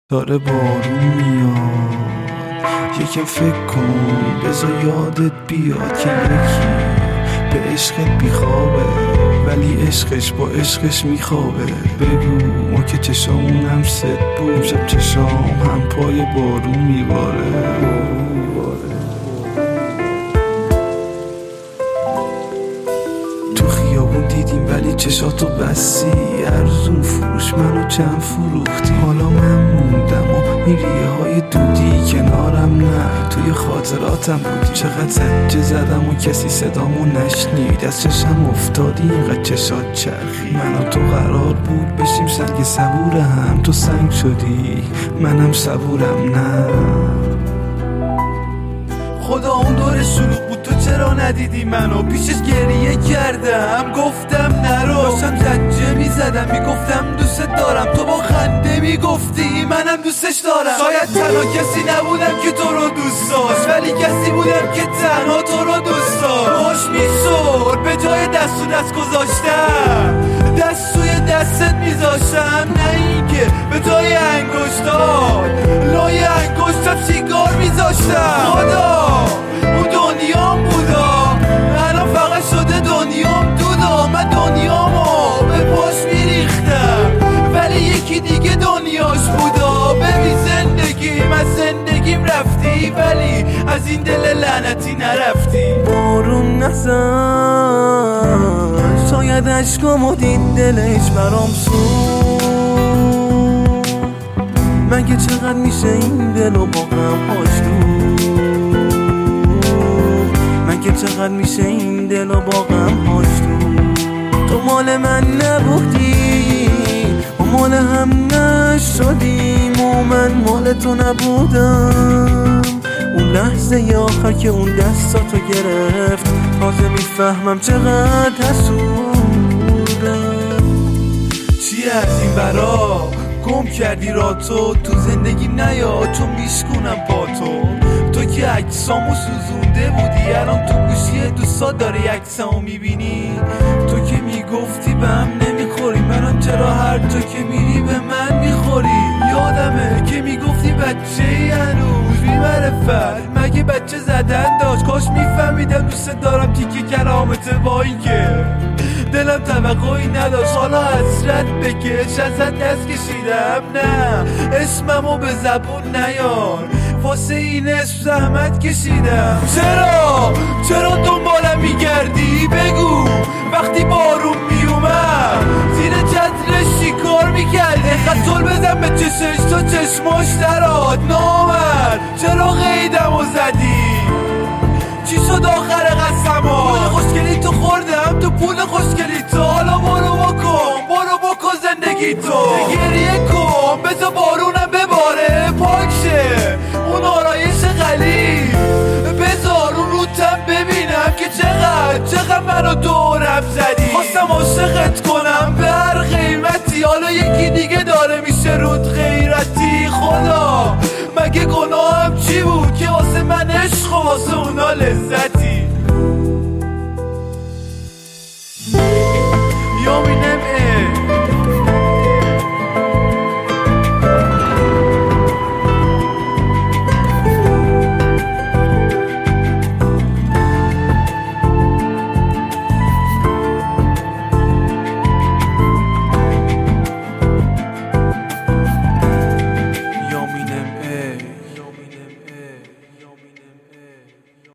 داره بارون میاد، یکم فکر کن بذار یادت بیاد که یکی به عشقت بیخوابه ولی عشقش با عشقش میخوابه. بگو ما که چشامونم ست بود، شب چشام هم پای بارون میباره. تو خیابون دیدیم ولی چشاتو بسی، ارزون فروش منو چند فروختی. حالا من موندم و میریه های دودی کنارم، نه توی خاطراتم بودی. چقدر زجه زدم و کسی صدامو نشنید، از چشم افتادی اینقدر چشات چرخی. من و تو قرار بود بشیم سنگ صبور هم، تو سنگ شدی منم صبورم. نه خدا اون دور شلوغ بود، تو چرا ندیدی منو؟ پیشش گریه کردم گفتم نرو، داشتم زجه میزدم میگفتم دوست دارم، تو با خنده میگفتی منم دوستش دارم. شاید تنها کسی نبودم که تو رو دوست داشت، ولی کسی بودم که تنها تو رو دوست داشت. خوش میشد به جای دست و دست گذاشتم دست توی دستت میذاشتم، نه اینکه به جای انگشتات لای انگشتم سیگار میذاشتم. خدا اون دنیام بودا، الان فقط شده دنیام دودا. من دنیامو به پاش میریختم ولی یکی دیگه دنیاش بودا. ببین زندگیم از زندگیم رفتی ولی از این دل لعنتی نرفتی. بارون نزن شاید عشقامو دید دلش برام سود، مگه چقدر میشه این دلو با غم هاش دود، مگه چقدر میشه این دلو با غم هاش دود. تو مال من نبودی و مال هم نشدیم و من مال تو نبودم. اون لحظه آخر که اون دستاتو گرفت تازه میفهمم چقدر حسودم. چی از این برا گم کردی را تو زندگیم نیا چون میشکونم با تو که عکسامو سوزونده بودی، الان تو گوشی دوستا داری عکسامو میبینی. تو که میگفتی به هم نمیخوری، منم چرا هر جا که میری به من میخوری. یادمه که میگفتی بچه ای هنوز بی‌معرفت، مگه بچه زدن داشت؟ کاش میفهمیدم دوست دارم تیکه کلامته، با این که دلم توقعی نداشت. حالا حسرت بکش ازت دست کشیدم، نه اسممو به زبون نیار، واسه این اسم زحمت کشیدم. چرا دنبالم میگردی؟ بگو وقتی بارون میومد زیر چترش چیکار میکردی؟ خطول بزن به چشش تا چشماش دراد. نامرد چرا قیدمو زدی؟ چی شد آخر قسما؟ پول خوشگلی تو خوردم تو پول خوشگلی تو، حالا برو بکن زندگی تو. گریه کن بذار بارونم بباره پاک شه اون آرایش غلیظ، بذار اون روتم ببینم که چقدر منو دورم زدی. خواستم عاشقت کنم به هر قیمتی، حالا یکی دیگه داره میشه رود غیرتی. خدا مگه گناهم چی بود که واسه من عشق و واسه اونا لذت